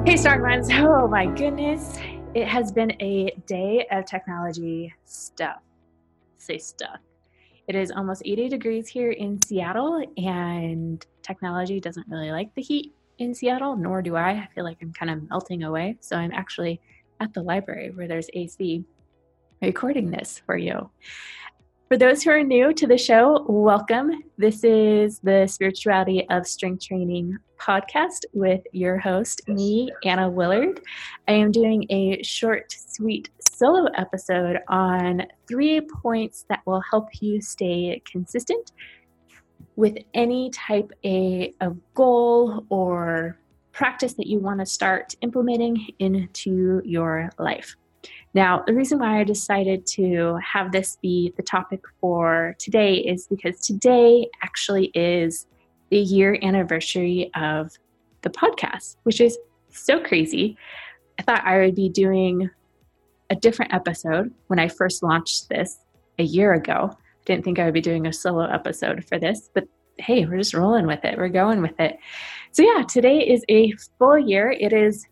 Hey, Strong Minds. Oh my goodness. It has been a day of technology stuff. Say stuff. It is almost 80 degrees here in Seattle, and technology doesn't really like the heat in Seattle, nor do I. I feel like I'm kind of melting away. So I'm actually at the library where there's AC recording this for you. For those who are new to the show, welcome. This is the Spirituality of Strength Training podcast with your host, me, Anna Willard. I am doing a short, sweet solo episode on 3 points that will help you stay consistent with any type of goal or practice that you want to start implementing into your life. Now, the reason why I decided to have this be the topic for today is because today actually is the year anniversary of the podcast, which is so crazy. I thought I would be doing a different episode when I first launched this a year ago. I didn't think I would be doing a solo episode for this, but hey, we're just rolling with it. We're going with it. So yeah, today is a full year. It is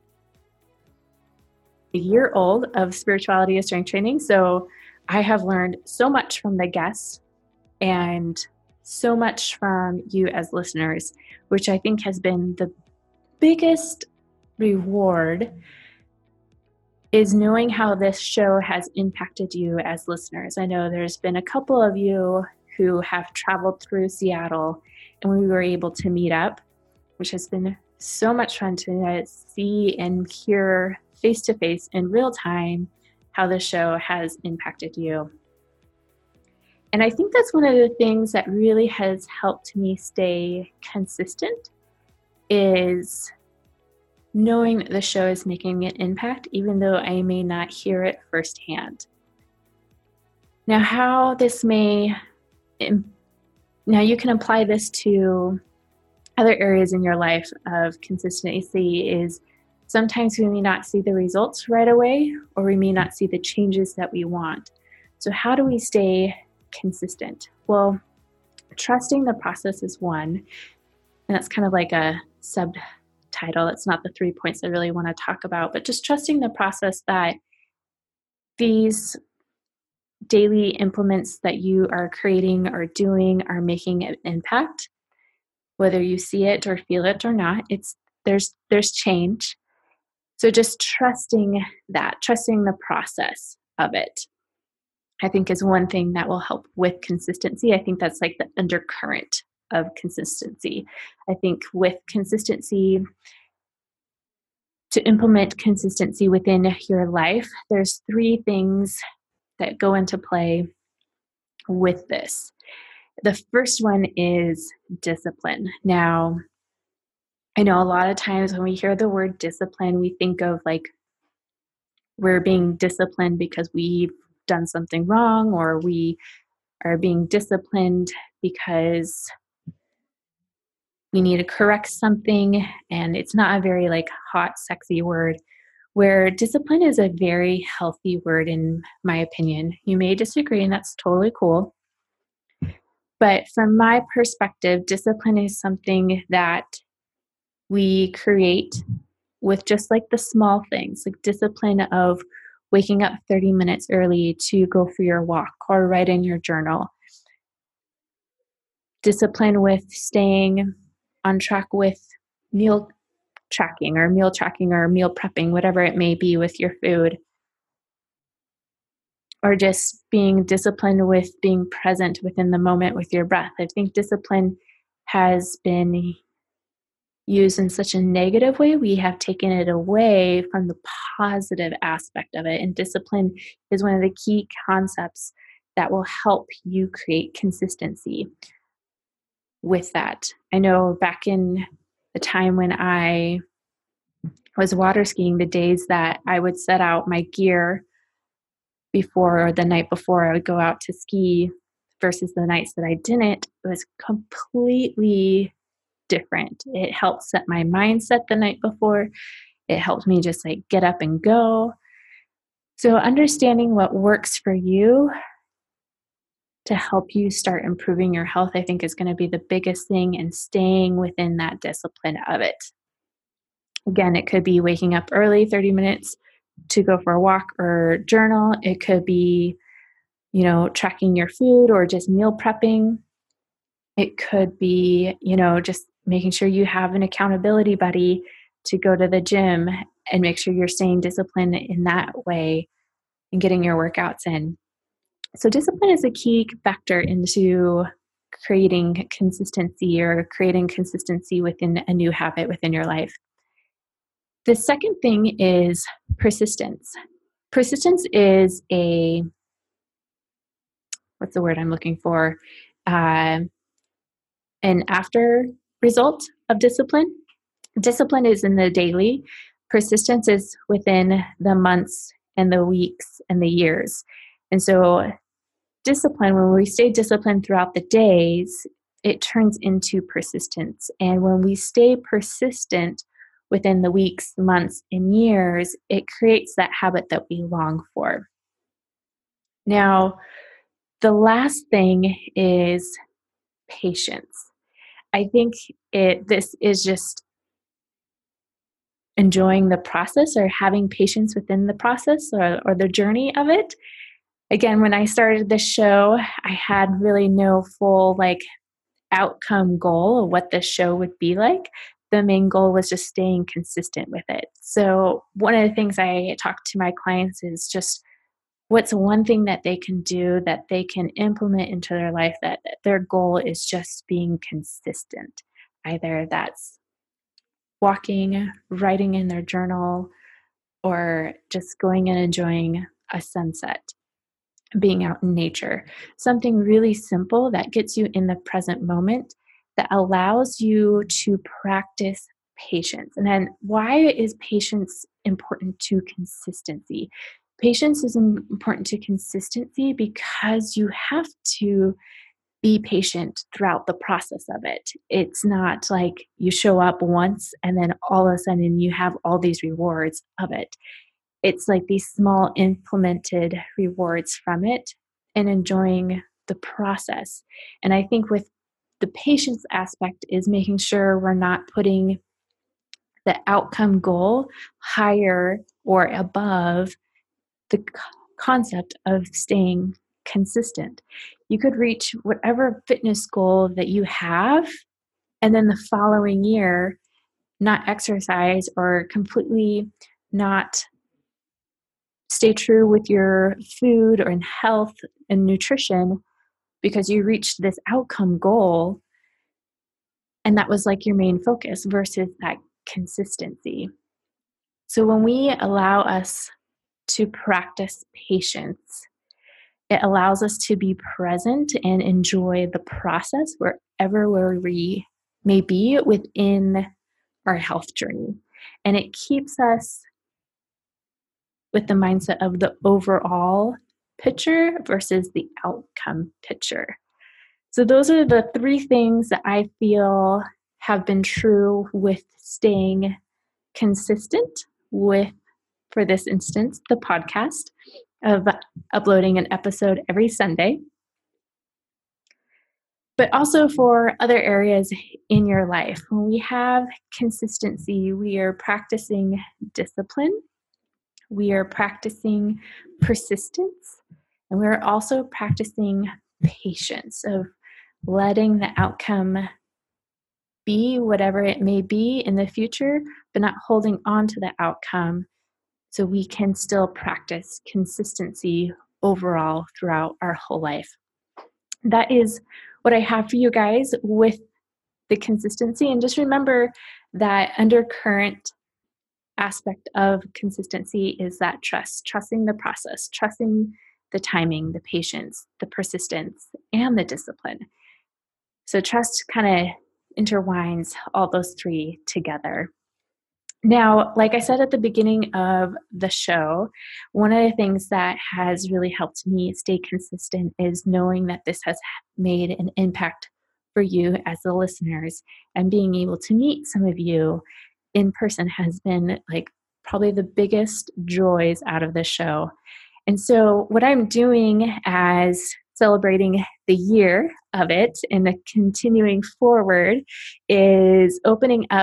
a year old of Spirituality of Strength Training. So I have learned so much from the guests and so much from you as listeners, which I think has been the biggest reward, is knowing how this show has impacted you as listeners. I know there's been a couple of you who have traveled through Seattle and we were able to meet up, which has been so much fun to see and hear face-to-face in real time how the show has impacted you. And I think that's one of the things that really has helped me stay consistent is knowing that the show is making an impact, even though I may not hear it firsthand. Now, now you can apply this to other areas in your life of consistency is sometimes we may not see the results right away, or we may not see the changes that we want. So how do we stay consistent? Well, trusting the process is one, and that's kind of like a subtitle. It's not the 3 points I really want to talk about, but just trusting the process that these daily implements that you are creating or doing are making an impact. Whether you see it or feel it or not, there's change. So just trusting the process of it, I think is one thing that will help with consistency. I think that's like the undercurrent of consistency. I think with consistency, to implement consistency within your life, there's 3 things that go into play with this. The first one is discipline. Now, I know a lot of times when we hear the word discipline, we think of like we're being disciplined because we've done something wrong, or we are being disciplined because we need to correct something. And it's not a very like hot, sexy word, where discipline is a very healthy word in my opinion. You may disagree, and that's totally cool. But from my perspective, discipline is something that we create with just like the small things, like discipline of waking up 30 minutes early to go for your walk or write in your journal. Discipline with staying on track with meal tracking or meal prepping, whatever it may be with your food. Or just being disciplined with being present within the moment with your breath. I think discipline has been used in such a negative way. We have taken it away from the positive aspect of it. And discipline is one of the key concepts that will help you create consistency with that. I know back in the time when I was water skiing, the days that I would set out my gear before or the night before I would go out to ski versus the nights that I didn't, it was completely different. It helped set my mindset the night before. It helped me just like get up and go. So understanding what works for you to help you start improving your health, I think is going to be the biggest thing, and staying within that discipline of it. Again, it could be waking up early, 30 minutes to go for a walk or journal. It could be, tracking your food or just meal prepping. It could be, just making sure you have an accountability buddy to go to the gym and make sure you're staying disciplined in that way and getting your workouts in. So discipline is a key factor into creating consistency or creating consistency within a new habit within your life. The second thing is persistence. Persistence is what's the word I'm looking for? An after result of discipline. Discipline is in the daily. Persistence is within the months and the weeks and the years. And so discipline, when we stay disciplined throughout the days, it turns into persistence. And when we stay persistent within the weeks, months, and years, it creates that habit that we long for. Now, the last thing is patience. I think this is just enjoying the process or having patience within the process or the journey of it. Again, when I started this show, I had really no full outcome goal of what this show would be like. The main goal was just staying consistent with it. So one of the things I talk to my clients is just what's one thing that they can do that they can implement into their life that their goal is just being consistent. Either that's walking, writing in their journal, or just going and enjoying a sunset, being out in nature. Something really simple that gets you in the present moment that allows you to practice patience. And then why is patience important to consistency? Patience is important to consistency because you have to be patient throughout the process of it. It's not like you show up once and then all of a sudden you have all these rewards of it. It's like these small implemented rewards from it and enjoying the process. And I think with the patience aspect is making sure we're not putting the outcome goal higher or above the concept of staying consistent. You could reach whatever fitness goal that you have, and then the following year, not exercise or completely not stay true with your food or in health and nutrition because you reached this outcome goal and that was like your main focus versus that consistency. So when we allow us to practice patience, it allows us to be present and enjoy the process wherever we may be within our health journey. And it keeps us with the mindset of the overall picture versus the outcome picture. So those are the three things that I feel have been true with staying consistent with, for this instance, the podcast of uploading an episode every Sunday. But also for other areas in your life. When we have consistency, we are practicing discipline, we are practicing persistence, and we're also practicing patience of letting the outcome be whatever it may be in the future, but not holding on to the outcome so we can still practice consistency overall throughout our whole life. That is what I have for you guys with the consistency. And just remember that undercurrent aspect of consistency is that trusting the process, trusting the timing, the patience, the persistence, and the discipline. So trust kind of intertwines all those three together. Now, like I said at the beginning of the show, one of the things that has really helped me stay consistent is knowing that this has made an impact for you as the listeners, and being able to meet some of you in person has been like probably the biggest joys out of the show. And so what I'm doing as celebrating the year of it and the continuing forward is opening up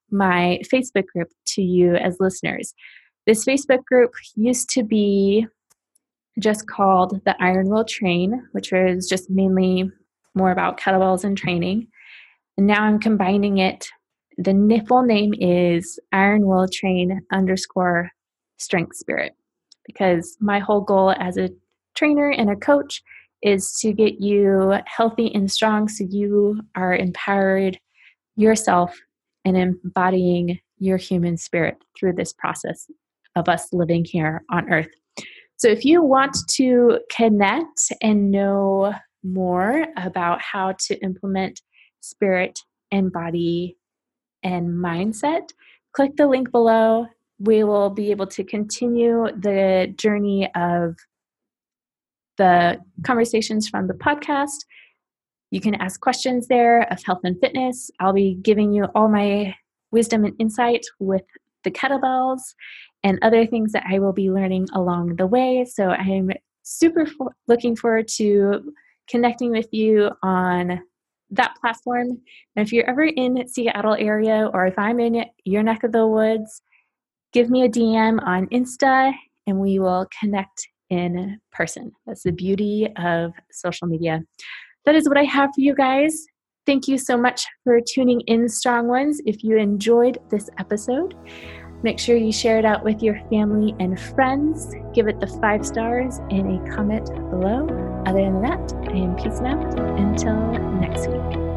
my Facebook group to you as listeners. This Facebook group used to be just called the Iron Will Train, which was just mainly more about kettlebells and training. And now I'm combining it. The full name is Iron Will Train _ Strength Spirit, because my whole goal as a trainer and a coach is to get you healthy and strong so you are empowered yourself and embodying your human spirit through this process of us living here on earth. So if you want to connect and know more about how to implement spirit and body and mindset, click the link below. We will be able to continue the journey of the conversations from the podcast. You can ask questions there of health and fitness. I'll be giving you all my wisdom and insight with the kettlebells and other things that I will be learning along the way. So I'm super looking forward to connecting with you on that platform. And if you're ever in Seattle area, or if I'm in your neck of the woods, give me a DM on Insta and we will connect in person. That's the beauty of social media. That is what I have for you guys. Thank you so much for tuning in, Strong Ones. If you enjoyed this episode, make sure you share it out with your family and friends. Give it the 5 stars and a comment below. Other than that, I am peacing out until next week.